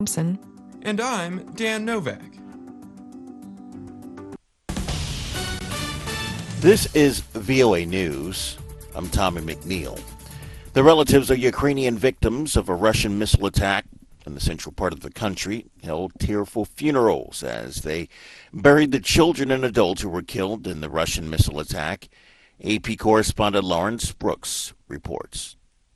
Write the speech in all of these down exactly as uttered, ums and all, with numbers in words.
Thompson. And I'm Dan Novak. This is V O A News. I'm Tommy McNeil. The relatives of Ukrainian victims of a Russian missile attack in the central part of the country held tearful funerals as they buried the children and adults who were killed in the Russian missile attack. A P correspondent Lawrence Brooks reports.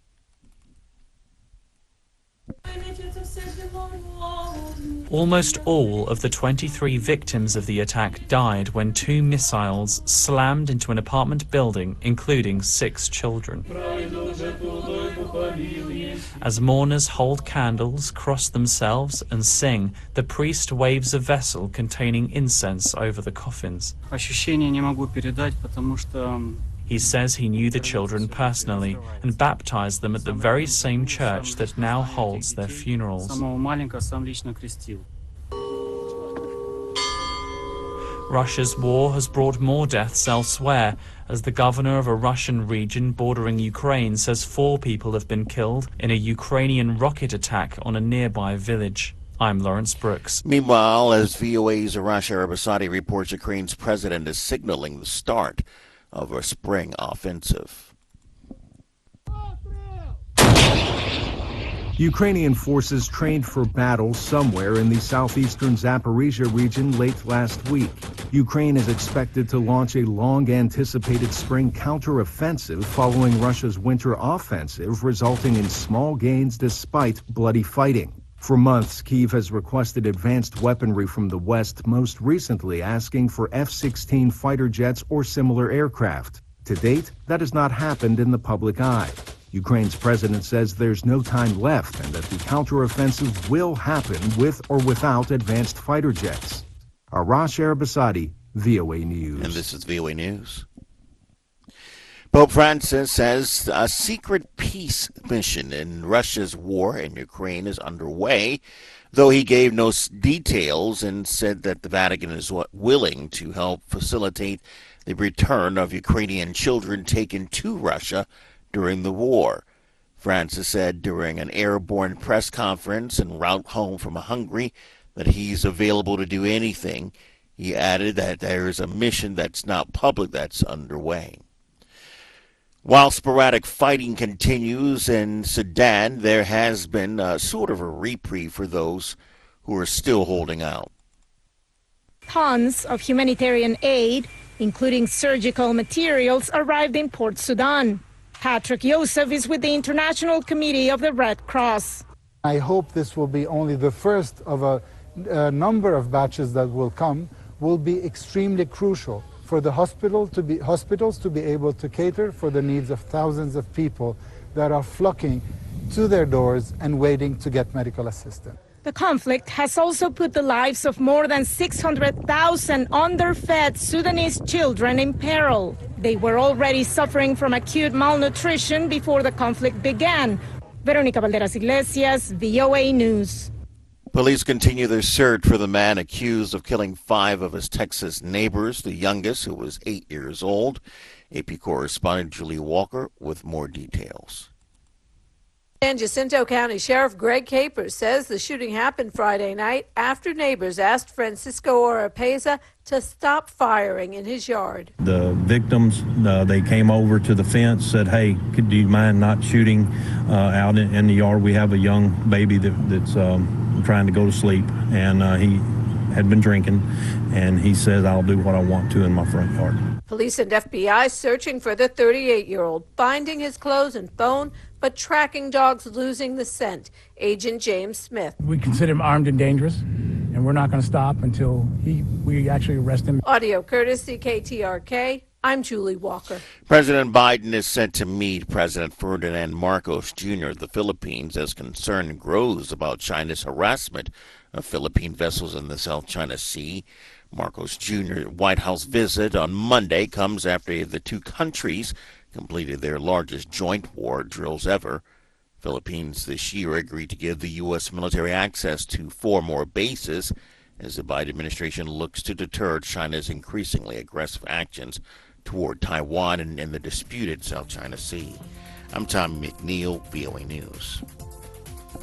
Almost all of the twenty-three victims of the attack died when two missiles slammed into an apartment building, including six children. As mourners hold candles, cross themselves, and sing, the priest waves a vessel containing incense over the coffins. He says he knew the children personally and baptized them at the very same church that now holds their funerals. Russia's war has brought more deaths elsewhere, as the governor of a Russian region bordering Ukraine says four people have been killed in a Ukrainian rocket attack on a nearby village. I'm Lawrence Brooks. Meanwhile, as V O A's Arash Arabasadi reports, Ukraine's president is signaling the start of a spring offensive. Ukrainian forces trained for battle somewhere in the southeastern Zaporizhia region late last week. Ukraine is expected to launch a long-anticipated spring counteroffensive following Russia's winter offensive, resulting in small gains despite bloody fighting. For months, Kyiv has requested advanced weaponry from the West, most recently asking for F sixteen fighter jets or similar aircraft. To date, that has not happened in the public eye. Ukraine's president says there's no time left and that the counteroffensive will happen with or without advanced fighter jets. Arash Arabasadi, V O A News. And this is V O A News. Pope Francis says a secret peace mission in Russia's war in Ukraine is underway, though he gave no details and said that the Vatican is willing to help facilitate the return of Ukrainian children taken to Russia during the war. Francis said during an airborne press conference en route home from Hungary that he's available to do anything. He added that there is a mission that's not public that's underway. While sporadic fighting continues in Sudan, there has been a sort of a reprieve for those who are still holding out. Tons of humanitarian aid, including surgical materials, arrived in Port Sudan. Patrick Yosef is with the International Committee of the Red Cross. I hope this will be only the first of a, a number of batches that will come, will be extremely crucial for the hospital to be, hospitals to be able to cater for the needs of thousands of people that are flocking to their doors and waiting to get medical assistance. The conflict has also put the lives of more than six hundred thousand underfed Sudanese children in peril. They were already suffering from acute malnutrition before the conflict began. Veronica Valderas Iglesias, V O A News. Police continue their search for the man accused of killing five of his Texas neighbors, the youngest, who was eight years old. A P correspondent Julie Walker with more details. San Jacinto County Sheriff Greg Capers says the shooting happened Friday night after neighbors asked Francisco Oropeza to stop firing in his yard. The victims, uh, they came over to the fence, said, hey, could, do you mind not shooting uh, out in, in the yard? We have a young baby that, that's um, trying to go to sleep, and uh, he had been drinking, and he says, I'll do what I want to in my front yard. Police and F B I searching for the thirty-eight-year-old, finding his clothes and phone, but tracking dogs losing the scent. Agent James Smith. We consider him armed and dangerous, and we're not going to stop until he we actually arrest him. Audio courtesy K T R K. I'm Julie Walker. President Biden is set to meet President Ferdinand Marcos Junior of the Philippines as concern grows about China's harassment of Philippine vessels in the South China Sea. Marcos Junior's White House visit on Monday comes after the two countries completed their largest joint war drills ever. Philippines this year agreed to give the U S military access to four more bases as the Biden administration looks to deter China's increasingly aggressive actions toward Taiwan and in the disputed South China Sea. I'm Tom McNeil, V O A News.